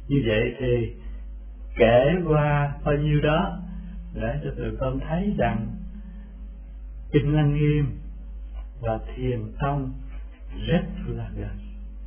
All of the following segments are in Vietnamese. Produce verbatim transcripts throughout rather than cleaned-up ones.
Như vậy thì kể qua bao nhiêu đó để cho tụi con thấy rằng Kinh Lăng Nghiêm và Thiền Tông rất là gần,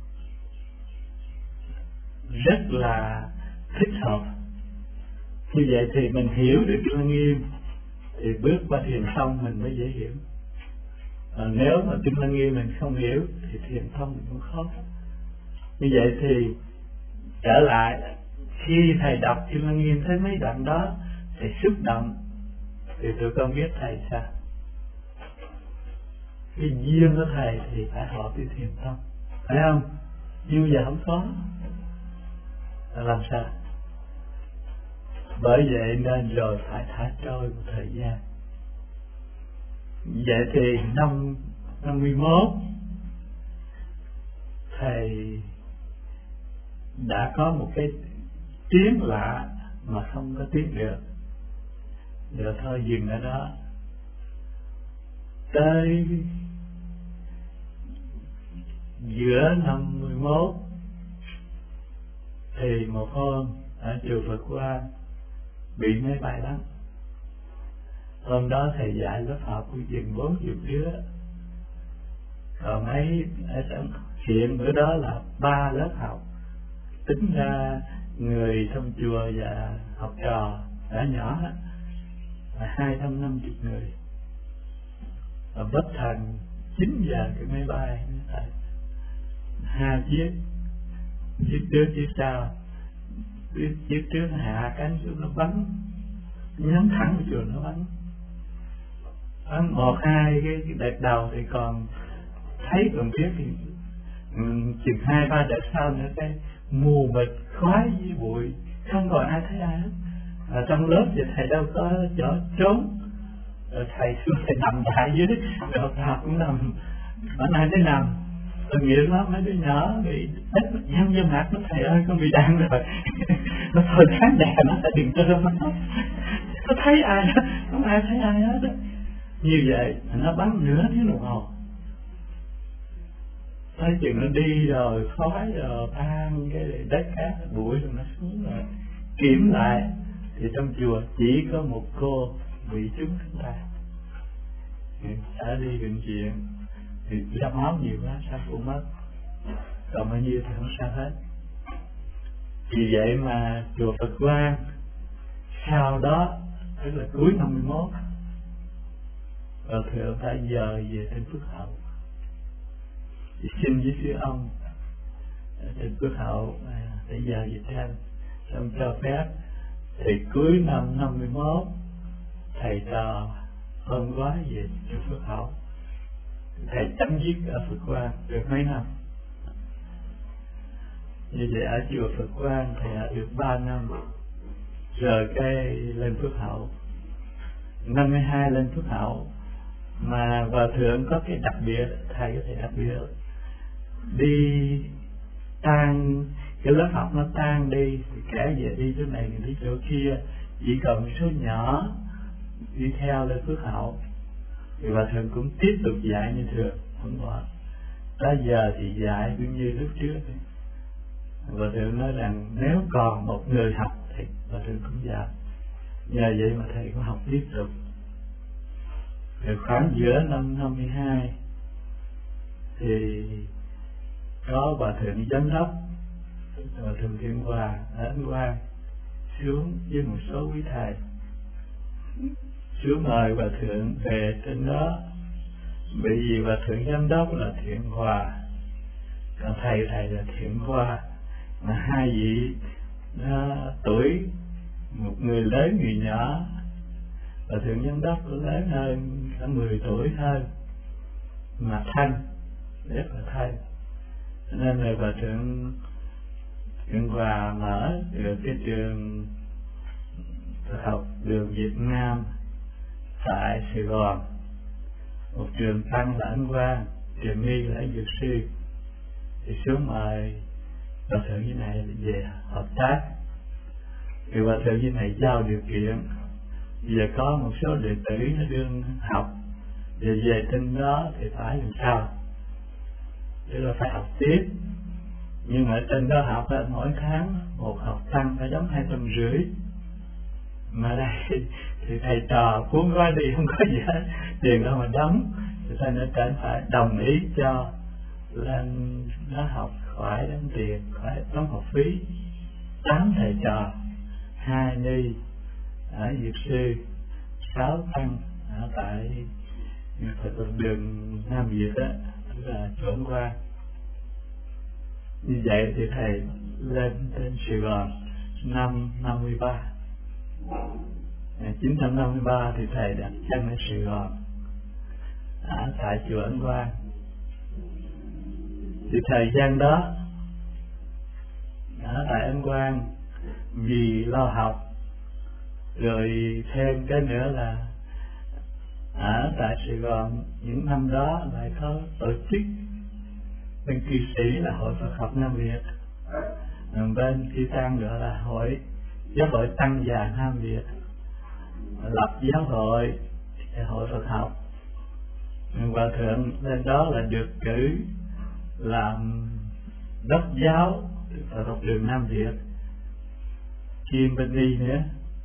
rất là thích hợp. Như vậy thì mình hiểu được Kinh Lăng Nghiêm thì bước qua Thiền Tông mình mới dễ hiểu. À, nếu mà Kinh Lăng Nghiêm mình không hiểu thì Thiền Tông mình cũng khó. Như vậy thì trở lại, khi thầy đọc Kinh Lăng Nghiêm thấy mấy đoạn đó thầy xúc động, thì tụi con biết thầy sao? Cái duyên của thầy thì phải hợp với Thiền Tông, phải không? Nhưng bây giờ không có, làm sao? Bởi vậy nên rồi phải thả trôi một thời gian. Vậy thì năm năm mươi mốt thầy đã có một cái tiếng lạ mà không có tiếng được, giờ thôi dừng ở đó. Tới giữa năm mươi mốt thì một hôm ở chùa Phật Quang bị máy bay lắm. Hôm đó thầy dạy lớp học của chừng bốn chục đứa, còn mấy hiện bữa đó là ba lớp học, tính ra người trong chùa và học trò đã nhỏ là hai trăm năm mươi người. Và bất thần chín giờ cái máy bay hai chiếc, chiếc trước chiếc sau, chiếc, chiếc trước hạ cánh xuống nó bắn, nhắm thẳng vào chùa nó bắn. Bắn một hai cái, cái đợt đầu thì còn thấy còn biết, thì chừng hai ba đợt sau nữa cái mù mịt khói với bụi, không còn ai thấy ai hết. Ở trong lớp thì thầy đâu có chỗ trốn, rồi thầy xuống thầy nằm đại dưới, rồi học cũng nằm, ở nay tới nằm. Tôi nghĩ lắm, mấy đứa nhỏ bị đất nhăn vô mặt, nó thầy ơi con bị đạn rồi. Nó thôi khán đèn nó sẽ đừng cho nó nó thấy ai đó, không ai thấy ai hết đó. Như vậy nó bắn nửa tiếng đồng hồ, thấy chừng nó đi rồi khói rồi tan cái đất cát bụi rồi nó xuống rồi kiểm lại thì trong chùa chỉ có một cô bị trúng cánh tay, đã đi bệnh viện thì ra máu nhiều quá sao cô mất, còn bao nhiêu thì không sao hết. Vì vậy mà chùa Phật Quang sau đó, tức là cuối năm mươi mốt, Hòa Thượng đã dời về trên Phước Hậu, thì xin với sư ông trên Phước Hậu để dời về trên, xong cho phép thì cuối năm năm mươi mốt thầy trò hôm quá về chùa Phước Hậu, thầy chấm dứt ở Phước Quang được mấy năm. Như vậy ở chùa Phật Quang thầy ở được ba năm, rồi cái lên Phước Hậu năm mươi hai lên Phước Hậu. Mà Hòa Thượng có cái đặc biệt, thầy có thể đặc biệt đi tan, cái lớp học nó tan đi thì kẻ về đi chỗ này đi chỗ kia, chỉ còn một số nhỏ đi theo lên Phước Hậu thì Hòa Thượng cũng tiếp tục dạy như thường, không bỏ. Tới giờ thì dạy cũng như lúc trước. Hòa Thượng nói rằng nếu còn một người học thì Hòa Thượng cũng dạy. Nhờ vậy mà thầy cũng học tiếp tục. Rồi khoảng giữa năm năm mươi hai thì có Hòa Thượng Giám đốc Hòa Thượng Thiện Hòa ở Ấn Quang xuống với một số quý thầy xuống mời Hòa Thượng về trên đó, bởi vì Hòa Thượng Giám đốc là Thiện Hòa, còn thầy thầy là Thiện Hoa, mà hai vị nó tuổi, một người lớn người nhỏ. Hòa Thượng Giám đốc cũng lớn hơn cả mười tuổi hơn, mà thanh, rất là thanh. Nên là Hòa Thượng Thiện Hòa mở được cái trường học đường Việt Nam tại Sài Gòn, một trường tăng là Ấn Quang, trường nghi là Dược Sư. Thì xuống mời Hòa Thượng như này về hợp tác, thì Hòa Thượng như này giao điều kiện. Giờ có một số đệ tử nó đương học, giờ về trên đó thì phải làm sao, tức là phải học tiếp. Nhưng mà ở trên đó học á, mỗi tháng một học tăng phải đóng hai trăm rưỡi, mà đây thì thầy trò cuốn gói đi không có gì hết, tiền đâu mà đóng, thì thầy nó cần phải đồng ý cho lên nó học khỏi đóng tiền, khỏi đóng học phí. Tám thầy trò, hai ni ở Dược Sư, sáu tăng ở tại Phật thuật đường Nam Việt đó, tức là Chuẩn Quang. Như vậy thì thầy lên trên Sài Gòn năm năm mươi ba, chín trăm năm mươi ba thì thầy đặt chân ở Sài Gòn, ở tại chùa Ấn Quang. Thì thời gian đó ở tại Ấn Quang vì lo học, rồi thêm cái nữa là ở tại Sài Gòn những năm đó lại có tổ chức bên cư sĩ là Hội Phật học Nam Việt, bên chư tăng gọi là hội giáo hội tăng già Nam Việt, lập giáo hội hội Phật học. Hòa thượng lên đó là được cử làm đốc giáo Phật học đường Nam Việt, kiêm bên đi nữa,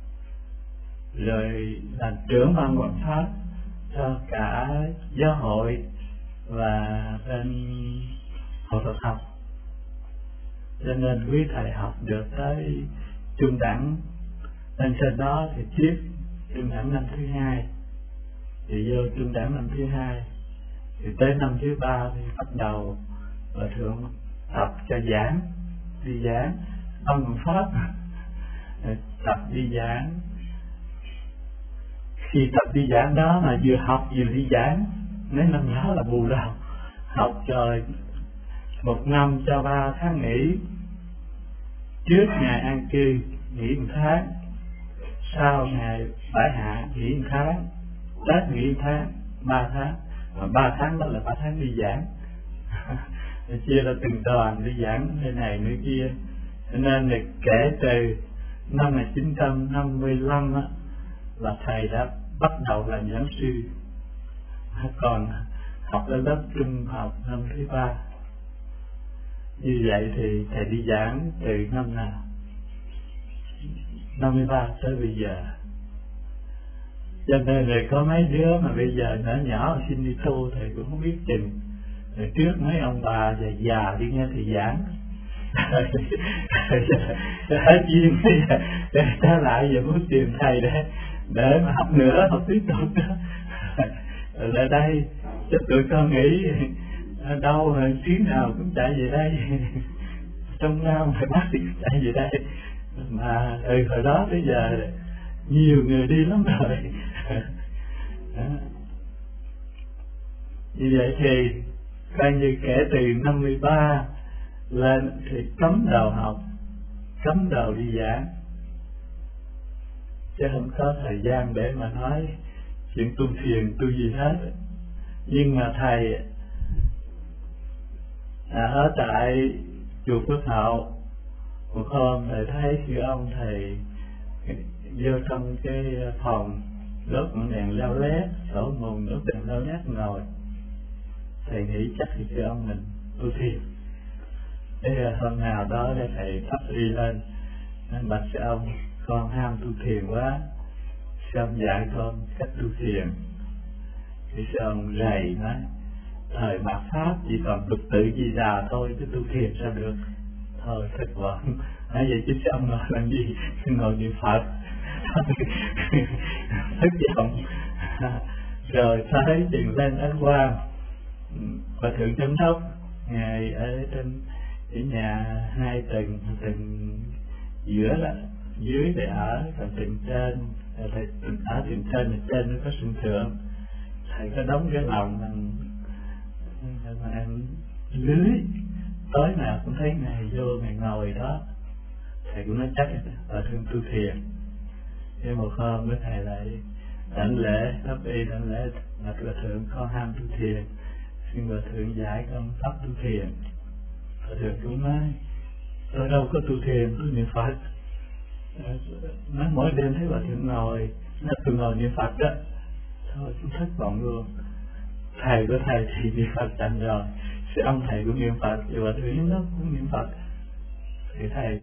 rồi làm trưởng ban quản pháp cho cả giáo hội và bên hội Phật học. Cho nên quý thầy học được tới trung đẳng, lên trên đó thì tiếp trung đẳng năm thứ hai, thì vô trung đẳng năm thứ hai, thì tới năm thứ ba thì bắt đầu Hòa thượng tập cho giảng, đi giảng ban quản pháp, tập đi giảng. Khi tập đi giảng đó mà vừa học vừa đi giảng, mấy năm đó là bù đầu, học rồi một năm cho ba tháng nghỉ, trước ngày an cư nghỉ một tháng, sau ngày bãi hạ nghỉ một tháng, Tết nghỉ một tháng, ba tháng, mà ba tháng đó là ba tháng đi giảng. Chia ra từng đoàn đi giảng nơi này nơi kia. Cho nên là kể từ năm một nghìn chín trăm năm mươi lăm á, là thầy đã bắt đầu làm giảng sư, còn học ở lớp trung học năm thứ ba. Như vậy thì thầy đi giảng từ năm nào? năm mươi ba tới bây giờ. Cho nên là có mấy đứa mà bây giờ nhỏ nhỏ xin đi tu thầy cũng không biết chừng. Rồi trước mấy ông bà già già đi nghe thầy giảng, hết duyên để trở lại giờ muốn tìm thầy để để mà học nữa, học tiếp tục nữa. Ở đây cho tụi con nghĩ đâu mà chuyến nào cũng chạy về đây, trong Nam phải bác sĩ chạy về đây, mà từ hồi đó tới giờ nhiều người đi lắm rồi. Như vậy thì coi như kể từ năm mươi ba lên thì cấm đầu học, cấm đầu đi giảng, chứ không có thời gian để mà nói chuyện tu thiền tu gì hết. Nhưng mà thầy à, ở tại chùa Phước Hậu, một hôm thầy thấy sư ông thầy vô trong cái phòng đốt ngọn đèn leo lét, sổ mùng đốt đèn leo lét ngồi. Thầy nghĩ chắc thì sư ông mình tu thiền. Thế hôm nào đó để thầy thắp đi lên, nên bạch sư ông, con ham tu thiền quá, sư ông dạy con cách tu thiền. Thì sư ông rầy nói, thời mạt Pháp chỉ còn tục tự Di Đà thôi, chứ tu thiền sao được. Thôi thất vọng, nói vậy chứ sư ông ngồi làm gì, ngồi niệm Phật. Thất vọng. Rồi tới chừng lên Ấn Quang, Hòa thượng Chánh Đốc ngài ở trên cái nhà hai tầng, tầng giữa là dưới để ở, còn tầng trên thầy ở tầng trên, là trên nó có sân thượng, thầy có đóng cái lồng bằng bằng lưới, tối nào cũng thấy ngài vô ngài ngồi đó. Thầy cũng nói chắc là thương tu thiền. Thế một hôm với thầy lại đảnh lễ, pháp y đảnh lễ là Hòa thượng con ham tu thiền, xin Hòa thượng dạy con pháp tu thiền. Hòa thượng cũng nói, tôi đâu có tu thiền, tôi niệm Phật. Nói mỗi đêm thấy Hòa thượng ngồi, nói tôi ngồi niệm Phật đó. Thôi cũng thất vọng luôn. Thầy của thầy thì niệm Phật thành rồi, thì ông thầy cũng niệm Phật, và Thủy nó cũng niệm Phật, thì thầy